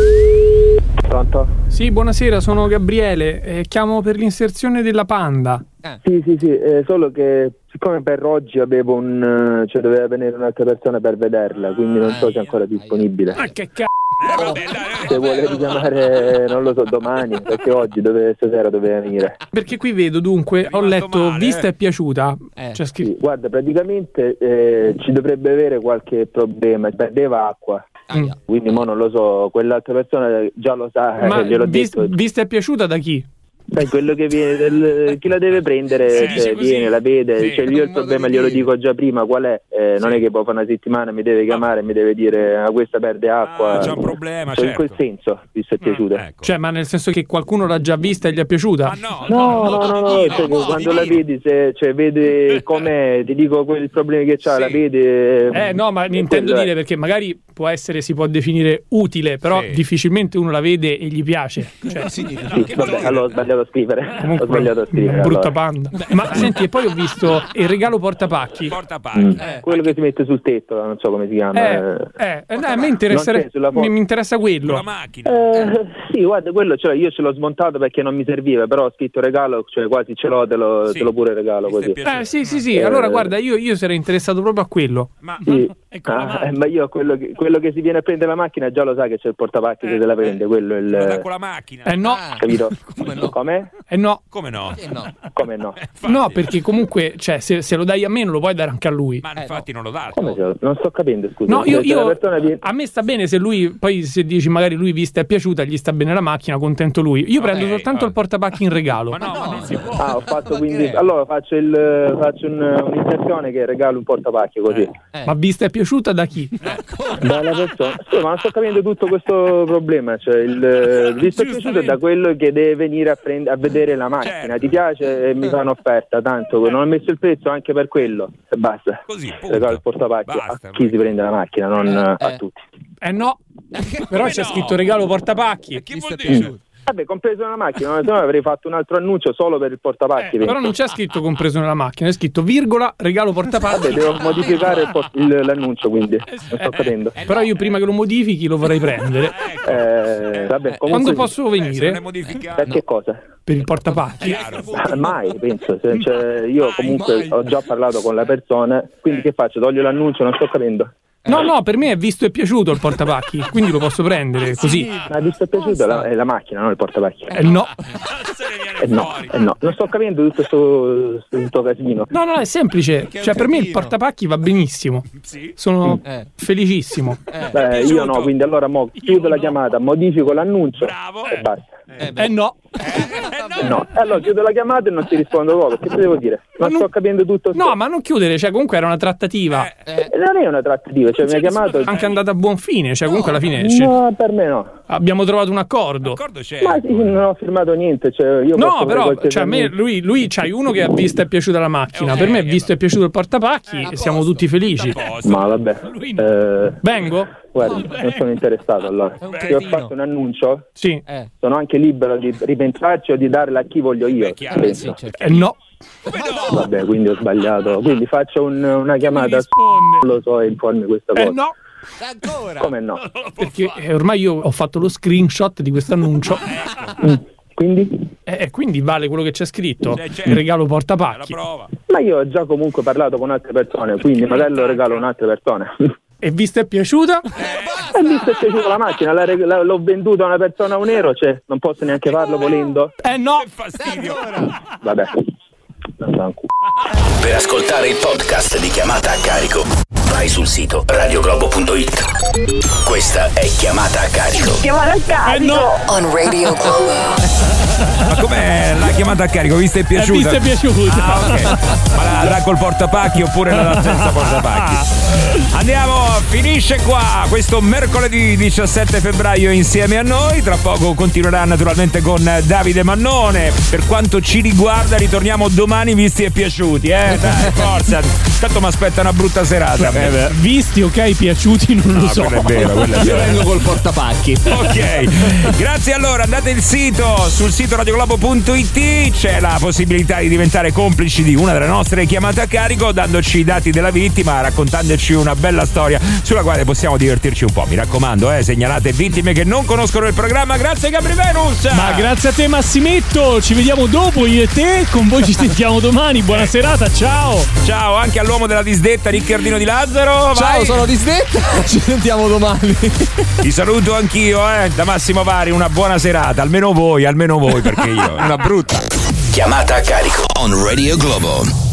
Pronto? Sì, buonasera, sono Gabriele, chiamo per l'inserzione della Panda. Sì, solo che siccome per oggi avevo doveva venire un'altra persona per vederla, quindi non so se è ancora disponibile. Ma che cazzo? Se vuole richiamare, non lo so, domani, perché oggi stasera doveva venire. Perché qui vedo, dunque, ho letto vista è piaciuta. C'è scritto. Sì, guarda, praticamente ci dovrebbe avere qualche problema, perdeva acqua. Quindi mo non lo so, quell'altra persona già lo sa, ma gliel'ho detto. Vista è piaciuta da chi? Quello che viene, chi la deve prendere viene, la vede, io il problema glielo dico già prima qual è, non è che poi fa una settimana mi deve chiamare, mi deve dire questa perde acqua, c'è un problema, in quel senso, visto è piaciuta. Ecco. Cioè, ma nel senso che qualcuno l'ha già vista e gli è piaciuta? No, quando la vedi, vede com'è, ti dico il problema che c'ha, la vede. No, ma intendo dire perché magari può essere, si può definire utile, però difficilmente uno la vede e gli piace. Cioè, vabbè, allora ho sbagliato a scrivere. Brutta Panda. Ma senti, e poi ho visto il regalo portapacchi. Quello che si mette sul tetto, non so come si chiama. A me mi interessa quello. La macchina. Sì, guarda, quello io ce l'ho smontato perché non mi serviva, però ho scritto regalo, cioè quasi ce l'ho, te lo pure regalo così. Sì. Allora guarda, io sarei interessato proprio a quello. Ma io quello che si viene a prendere la macchina già lo sa che c'è il portapacchi che se la prende, quello è il. Con la macchina. No. Capito? Come no? Come no? Come no? No, perché comunque, cioè, se lo dai a me non lo puoi dare anche a lui. Ma infatti non lo dà. Come non sto capendo, scusa. No, a me sta bene se lui, poi se dici magari lui vista è piaciuta, gli sta bene la macchina, contento lui. Io prendo soltanto il portapacchi in regalo. Ma non si può. Ho fatto quindi. Allora faccio un'inserzione che regalo un portapacchi così. Ma vista è piaciuta? piaciuta da chi? Dalla persona. Ma non sto capendo tutto questo problema. Cioè, il visto è piaciuto è da quello che deve venire a vedere la macchina. Ti piace e mi fa un'offerta, tanto non ho messo il prezzo anche per quello. E basta. Così, regalo il portapacchi a chi si prende la macchina, non a tutti. No, però c'è scritto regalo portapacchi. Che vuol dire? Vabbè, compreso nella macchina, se no avrei fatto un altro annuncio solo per il portapacchi. Però non c'è scritto compreso nella macchina, è scritto virgola regalo portapacchi. Vabbè, devo modificare l'annuncio, quindi non sto capendo. Però io prima che lo modifichi lo vorrei prendere. Vabbè, quando posso venire? Per che cosa? Per il portapacchi. Mai, penso. Cioè, io comunque ho già parlato con la persona, quindi che faccio? Toglio l'annuncio, non sto capendo. No, per me è visto e piaciuto il portapacchi, quindi lo posso prendere così. Ma visto e piaciuto è la macchina, non il portapacchi. No. No, non sto capendo tutto questo casino. No, è semplice. Cioè, per me il portapacchi va benissimo. Sono felicissimo. Io no, quindi allora chiudo la chiamata, modifico l'annuncio e basta. No. No, allora chiudo la chiamata e non ti rispondo proprio. Che devo dire? Non sto capendo tutto. No, ma non chiudere, cioè comunque era una trattativa. Non è una trattativa, cioè mi ha chiamato. Anche andata a buon fine, cioè comunque alla fine. No, per me no. Abbiamo trovato un accordo. Ma sì, non ho firmato niente. Cioè, io no, però cioè, a me lui c'hai uno che ha visto e è piaciuta la macchina. Per me è visto e è piaciuto il portapacchi e siamo tutti felici. Ma vabbè. Vengo? Guarda, non sono interessato allora. Se ho fatto un annuncio, sì. Sono anche libero di ripensarci o di darla a chi voglio io. No. Vabbè, quindi ho sbagliato. Quindi faccio una chiamata, lo so, e informi questa cosa. No. Ancora? Come no? Perché ormai io ho fatto lo screenshot di questo annuncio. Quindi? Quindi vale quello che c'è scritto. Il regalo portapacchi. Ma io ho già comunque parlato con altre persone, quindi magari lo regalo a un'altra persona. E visto è piaciuta? E visto è piaciuta la macchina, l'ho venduta a una persona a un euro, cioè non posso neanche farlo volendo. No. Che fastidio. Vabbè. Per ascoltare il podcast di Chiamata a Carico, vai sul sito radioglobo.it. Questa è Chiamata a Carico. Chiamata a carico. On Radio Globo. Ma com'è la chiamata a carico? Vista e piaciuta? Vista e piaciuta. Ok. Ma la dà col portapacchi oppure la dà senza portapacchi? Andiamo, finisce qua questo mercoledì 17 febbraio insieme a noi. Tra poco continuerà naturalmente con Davide Mannone. Per quanto ci riguarda ritorniamo domani visti e piaciuti, Dai, forza. Tanto mi aspetta una brutta serata. Visti, ok, piaciuti non lo so. Quello è vero. Io vengo col portapacchi. Ok, grazie. Allora andate sul sito radioglobo.it, c'è la possibilità di diventare complici di una delle nostre chiamate a carico, dandoci i dati della vittima, raccontandoci una bella storia sulla quale possiamo divertirci un po'. Mi raccomando, segnalate vittime che non conoscono il programma. Grazie Gabri Venus. Ma grazie a te Massimetto, ci vediamo dopo io e te, con voi ci sentiamo domani. Buona serata, ciao. Ciao anche all'uomo della disdetta Riccardino Di Lazzaro. Ciao, vai. sono disdetta, ci sentiamo domani. Ti saluto anch'io, da Massimo Vari, una buona serata, almeno voi perché io una brutta Chiamata a Carico on Radio Globo.